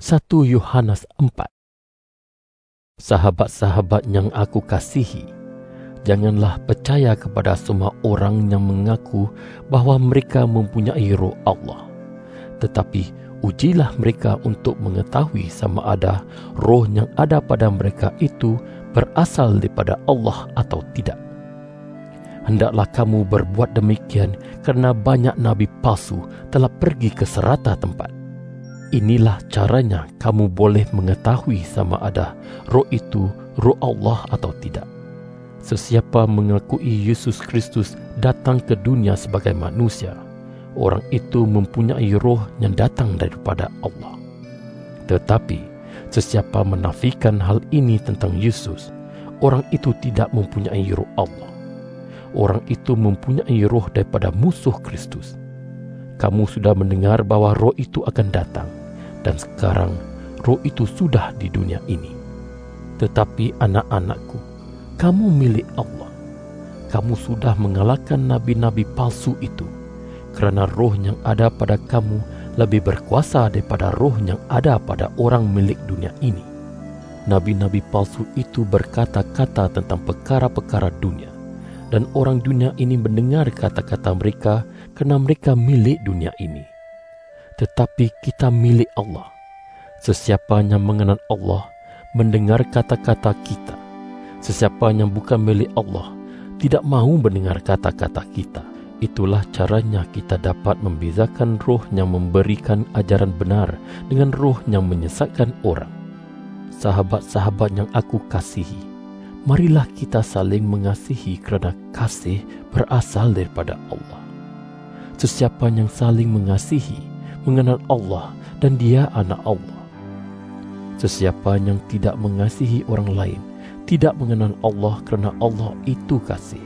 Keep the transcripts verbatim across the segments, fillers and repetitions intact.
satu Yohanes empat. Sahabat-sahabat yang aku kasihi, janganlah percaya kepada semua orang yang mengaku bahwa mereka mempunyai roh Allah. Tetapi ujilah mereka untuk mengetahui sama ada roh yang ada pada mereka itu berasal daripada Allah atau tidak. Hendaklah kamu berbuat demikian kerana banyak nabi palsu telah pergi ke serata tempat. Inilah caranya kamu boleh mengetahui sama ada roh itu roh Allah atau tidak. Sesiapa mengakui Yesus Kristus datang ke dunia sebagai manusia, orang itu mempunyai roh yang datang daripada Allah. Tetapi sesiapa menafikan hal ini tentang Yesus, orang itu tidak mempunyai roh Allah. Orang itu mempunyai roh daripada musuh Kristus. Kamu sudah mendengar bahwa roh itu akan datang, dan sekarang roh itu sudah di dunia ini. Tetapi anak-anakku, kamu milik Allah. Kamu sudah mengalahkan nabi-nabi palsu itu, kerana roh yang ada pada kamu lebih berkuasa daripada roh yang ada pada orang milik dunia ini. Nabi-nabi palsu itu berkata-kata tentang perkara-perkara dunia, dan orang dunia ini mendengar kata-kata mereka kerana mereka milik dunia ini. Tetapi kita milik Allah. Sesiapa yang mengenal Allah mendengar kata-kata kita. Sesiapa yang bukan milik Allah tidak mahu mendengar kata-kata kita. Itulah caranya kita dapat membezakan roh yang memberikan ajaran benar dengan roh yang menyesatkan orang. Sahabat-sahabat yang aku kasihi, marilah kita saling mengasihi kerana kasih berasal daripada Allah. Sesiapa yang saling mengasihi mengenal Allah dan dia anak Allah. Sesiapa yang tidak mengasihi orang lain tidak mengenal Allah kerana Allah itu kasih.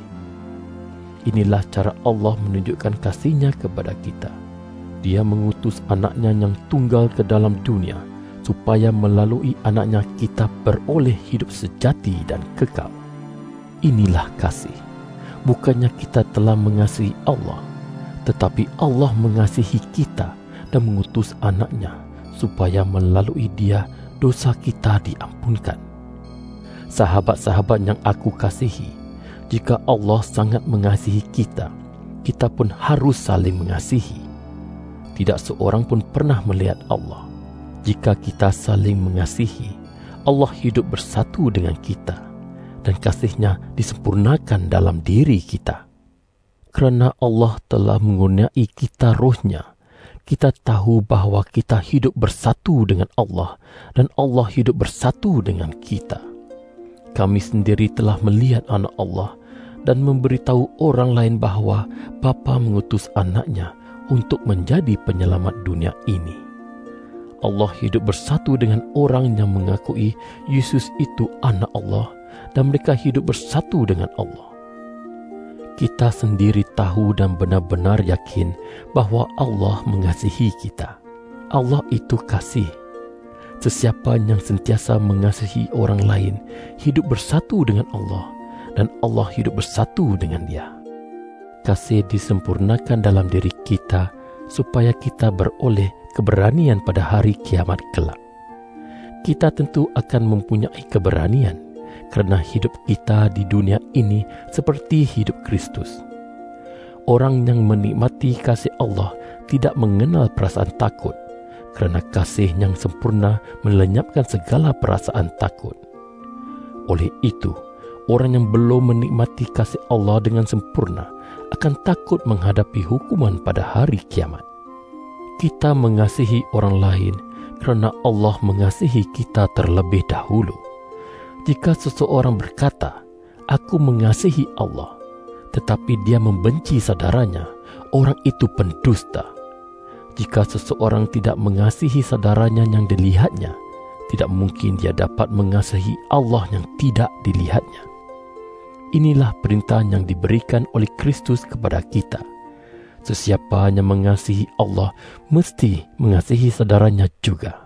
Inilah cara Allah menunjukkan kasihnya kepada kita. Dia mengutus anaknya yang tunggal ke dalam dunia supaya melalui anaknya kita beroleh hidup sejati dan kekal. Inilah kasih. Bukannya kita telah mengasihi Allah, tetapi Allah mengasihi kita dan mengutus anaknya supaya melalui dia dosa kita diampunkan. Sahabat-sahabat yang aku kasihi, jika Allah sangat mengasihi kita, kita pun harus saling mengasihi. Tidak seorang pun pernah melihat Allah. Jika kita saling mengasihi, Allah hidup bersatu dengan kita dan kasihnya disempurnakan dalam diri kita. Kerana Allah telah mengurniai kita rohnya, kita tahu bahawa kita hidup bersatu dengan Allah dan Allah hidup bersatu dengan kita. Kami sendiri telah melihat anak Allah dan memberitahu orang lain bahawa Bapa mengutus anaknya untuk menjadi penyelamat dunia ini. Allah hidup bersatu dengan orang yang mengakui Yesus itu anak Allah dan mereka hidup bersatu dengan Allah. Kita sendiri tahu dan benar-benar yakin bahawa Allah mengasihi kita. Allah itu kasih. Sesiapa yang sentiasa mengasihi orang lain hidup bersatu dengan Allah dan Allah hidup bersatu dengan dia. Kasih disempurnakan dalam diri kita supaya kita beroleh keberanian pada hari kiamat kelak. Kita tentu akan mempunyai keberanian kerana hidup kita di dunia ini seperti hidup Kristus. Orang yang menikmati kasih Allah tidak mengenal perasaan takut, kerana kasih yang sempurna melenyapkan segala perasaan takut. Oleh itu, orang yang belum menikmati kasih Allah dengan sempurna akan takut menghadapi hukuman pada hari kiamat. Kita mengasihi orang lain kerana Allah mengasihi kita terlebih dahulu. Jika seseorang berkata, "Aku mengasihi Allah," tetapi dia membenci saudaranya, orang itu pendusta. Jika seseorang tidak mengasihi saudaranya yang dilihatnya, tidak mungkin dia dapat mengasihi Allah yang tidak dilihatnya. Inilah perintah yang diberikan oleh Kristus kepada kita. Sesiapa yang mengasihi Allah mesti mengasihi saudaranya juga.